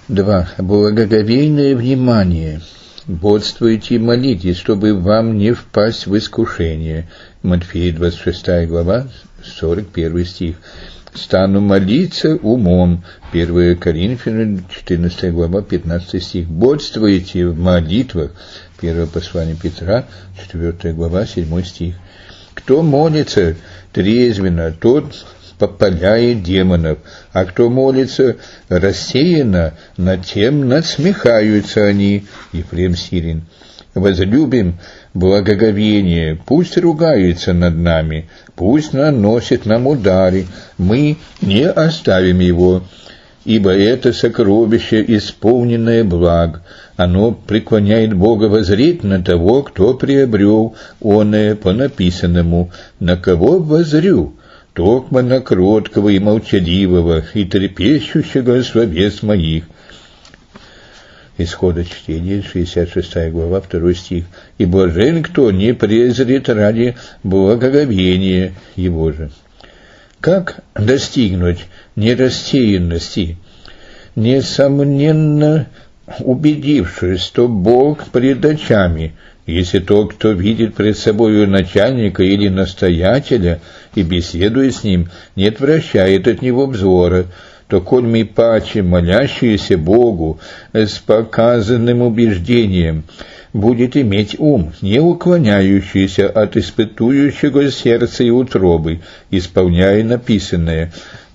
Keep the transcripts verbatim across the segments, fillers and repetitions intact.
Два. Благоговейное внимание. Бодствуйте и молитесь, чтобы вам не впасть в искушение. Матфея двадцать шестая глава, сорок первый стих. Стану молиться умом. первое Коринфянам четырнадцатая глава, пятнадцатый стих. Бодствуйте в молитвах. Первое послание Петра, четвёртая глава, седьмой стих. Кто молится трезвенно, тот попаляет демонов, а кто молится рассеянно, над тем надсмехаются они. Ефрем Сирин. Возлюбим благоговение, пусть ругаются над нами, пусть наносит нам удары, мы не оставим его, ибо это сокровище, исполненное благ, оно преклоняет Бога воззреть на того, кто приобрел оное по написанному, на кого воззрю, токмо на кроткого и молчаливого, и трепещущего словес моих. Исхода чтения, шестьдесят шестая глава, второй стих. И блажен, кто не презрит ради благоговения его же. Как достигнуть нерассеянности? Несомненно, убедившись, что Бог пред очами, если тот, кто видит пред собою начальника или настоятеля и беседует с ним, не отвращает от него взора, то коль мы паче молящиеся Богу с показанным убеждением будет иметь ум, не уклоняющийся от испытующего сердца и утробы, исполняя написанное,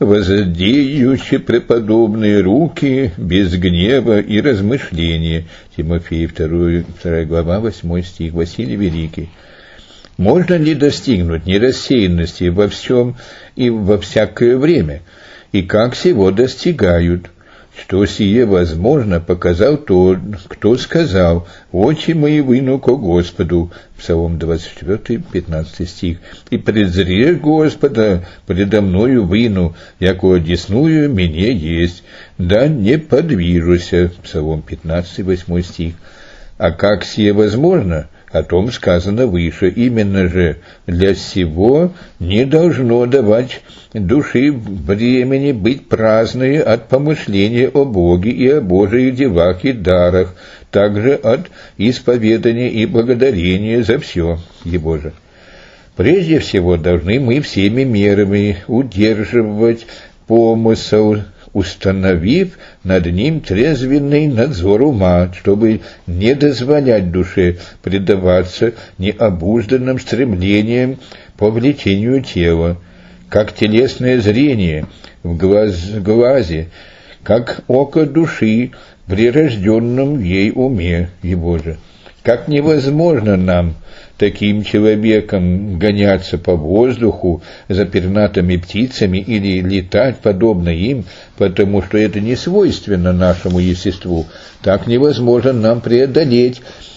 воздеющие преподобные руки без гнева и размышления. Тимофея вторая глава, восьмой стих. Василий Великий. Можно ли достигнуть нерассеянности во всем и во всякое время? И как сего достигают? Что сие возможно, показал тот, кто сказал: «Очи мои выну ко Господу». Псалом двадцать четыре, пятнадцатый стих. «И презрешь Господа, предо мною выну, яко одесную мне есть, да не подвижуся». Псалом пятнадцатый, восьмой стих. А как сие возможно? О том сказано выше. Именно же для сего не должно давать души времени быть праздной от помышления о Боге и о Божиих делах и дарах, также от исповедания и благодарения за все Его же. Прежде всего должны мы всеми мерами удерживать помысл, установив над ним трезвенный надзор ума, чтобы не дозволять душе предаваться необузданным стремлениям по влечению тела, как телесное зрение в глаз, глазе, как око души в прирожденном ей уме его же. Как невозможно нам, таким человеком, гоняться по воздуху за пернатыми птицами или летать подобно им, потому что это не свойственно нашему естеству, так невозможно нам преодолеть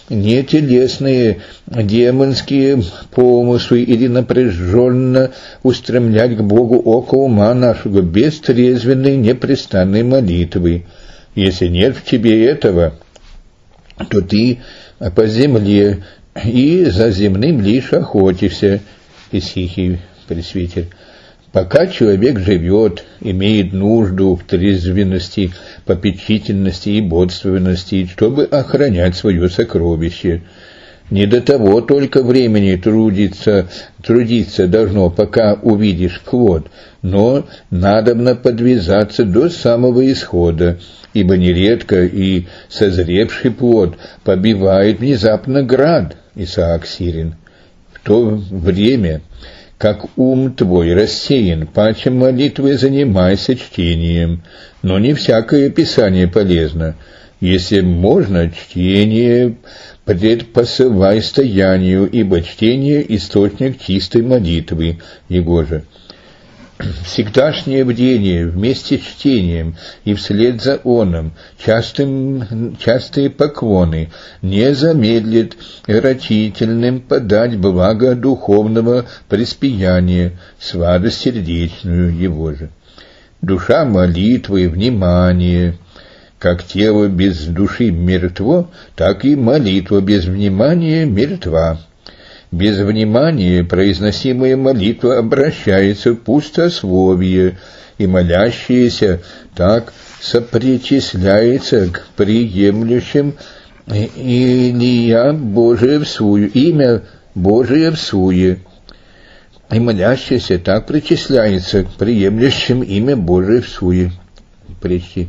нетелесные демонские помыслы или напряженно устремлять к Богу око ума нашего без трезвенной непрестанной молитвы. Если нет в тебе этого, то ты по земле и за земным лишь охотишься. Исихий пресвитер. Пока человек живет, имеет нужду в трезвенности, попечительности и бодственности, чтобы охранять свое сокровище. Не до того только времени трудиться, трудиться должно, пока увидишь плод, но надобно подвязаться до самого исхода, ибо нередко и созревший плод побивает внезапно град. Исаак Сирин. В то время, как ум твой рассеян, паче молитвы занимайся чтением, но не всякое писание полезно. Если можно, чтение предпосылай стоянию, ибо чтение – источник чистой молитвы его же. Всегдашнее бдение вместе с чтением и вслед за оном частым, частые поклоны не замедлит рачительным подать благо духовного преспияния, сладость сердечную его же. Душа молитвы, внимание. Как тело без души мертво, так и молитва без внимания мертва. Без внимания произносимая молитва обращается в пустословие, и молящиеся так сопричисляется к приемлющим Илья Божие в суе, имя Божие в суе. И молящийся так причисляется к приемлющим имя Божие в суе. Причти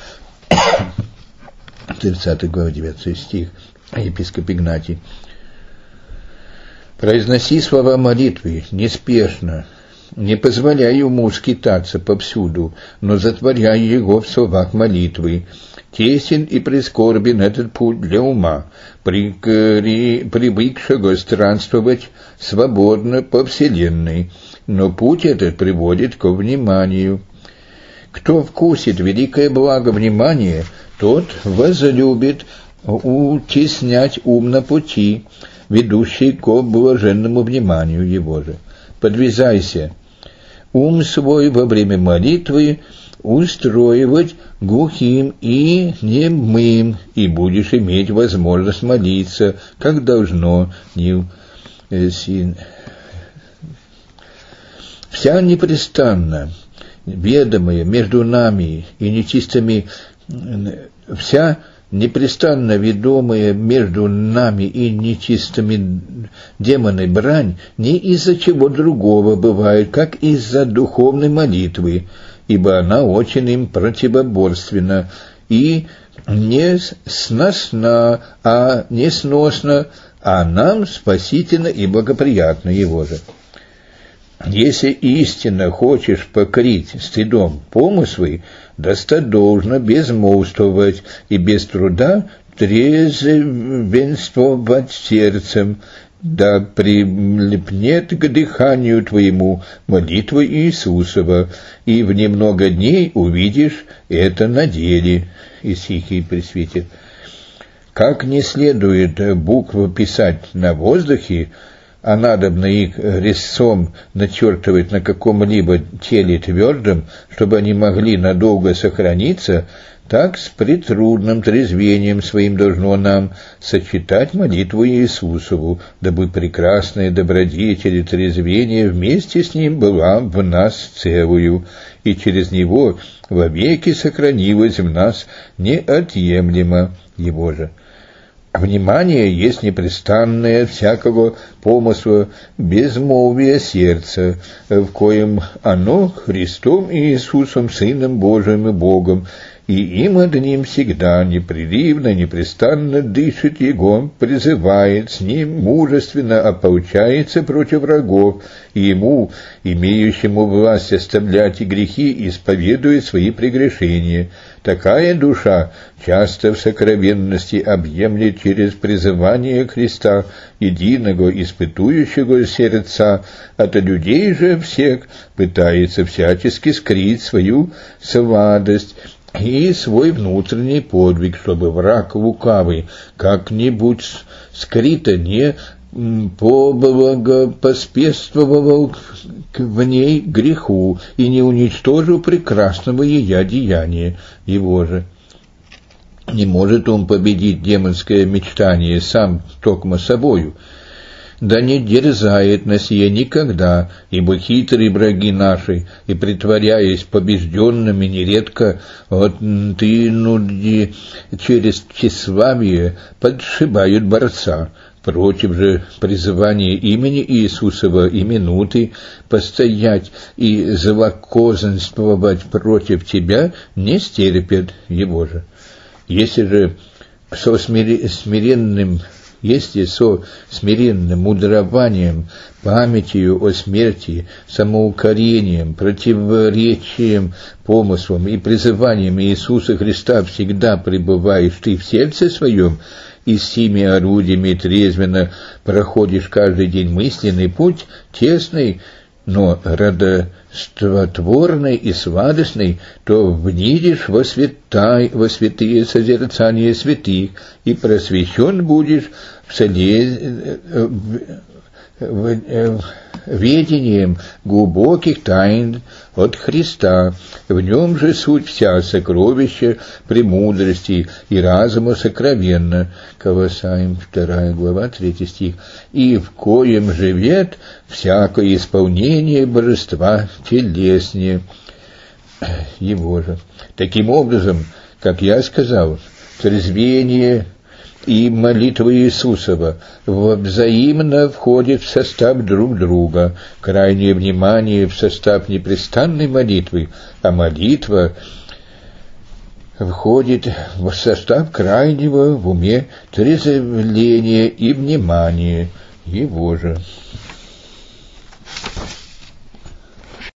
тридцатая глава, девятый стих, епископ Игнатий. Произноси слова молитвы неспешно, не позволяй ему скитаться повсюду, но затворяй его в словах молитвы. Тесен и прискорбен этот путь для ума, привыкшего странствовать свободно по вселенной, но путь этот приводит ко вниманию. Кто вкусит великое благо внимания, тот возлюбит утеснять ум на пути, ведущий к блаженному вниманию его же. Подвязайся, ум свой во время молитвы устроивать глухим и немым, и будешь иметь возможность молиться, как должно. Не... Вся непрестанно ведомая между нами и нечистыми, вся непрестанно ведомая между нами и нечистыми демоны брань не из-за чего другого бывает, как из-за духовной молитвы, ибо она очень им противоборственна и не сносна, а не сносна, а нам спасительно и благоприятно его же. Если истинно хочешь покрыть стыдом помыслы, достаточно безмолвствовать и без труда трезвенствовать сердцем, да прилипнет к дыханию твоему молитва Иисусова, и в немного дней увидишь это на деле. Исихий пресвитер. Как не следует буквы писать на воздухе, а надобно их резцом начертывать на каком-либо теле твердом, чтобы они могли надолго сохраниться, так с претрудным трезвением своим должно нам сочетать молитву Иисусову, дабы прекрасная добродетель и трезвение вместе с Ним была в нас целую, и через Него вовеки сохранилась в нас неотъемлемо Его же. Внимание есть непрестанное всякого помысла безмолвия сердца, в коем оно Христом и Иисусом, Сыном Божиим и Богом, и им одним всегда непрерывно, непрестанно дышит Его, призывает, с Ним мужественно ополчается против врагов, и Ему, имеющему власть оставлять и грехи, исповедует свои прегрешения. Такая душа часто в сокровенности объемлет через призывание Христа, единого испытующего сердца, от людей же всех пытается всячески скрыть свою сладость и свой внутренний подвиг, чтобы враг лукавый как-нибудь скрыто не поспешствовал в ней греху и не уничтожил прекрасного ее деяния его же. Не может он победить демонское мечтание сам токмо собою, да не дерзает на сие никогда, ибо хитрые враги наши, и притворяясь побежденными, нередко оттынуди через тщеславие подшибают борца. Против же призывания имени Иисусова и минуты постоять и злокознствовать против тебя не стерпят его же. Если же со смиренным Если со смиренным мудрованием, памятью о смерти, самоукорением, противоречием помыслам и призыванием Иисуса Христа всегда пребываешь ты в сердце своем, и с сими орудиями трезвенно проходишь каждый день мысленный путь, тесный, но радостотворный и сладостный, то внидишь во, святай, во святые созерцания святых, и просвещен будешь в, солез, ведением глубоких тайн от Христа. В нем же суть вся сокровища премудрости и разума сокровенна. Колоссаим вторая глава, третий стих. И в коем живет всякое исполнение божества телеснее его же. Таким образом, как я сказал, трезвение и молитва Иисусова взаимно входят в состав друг друга. Крайнее внимание в состав непрестанной молитвы, а молитва входит в состав крайнего в уме трезвления и внимания его же.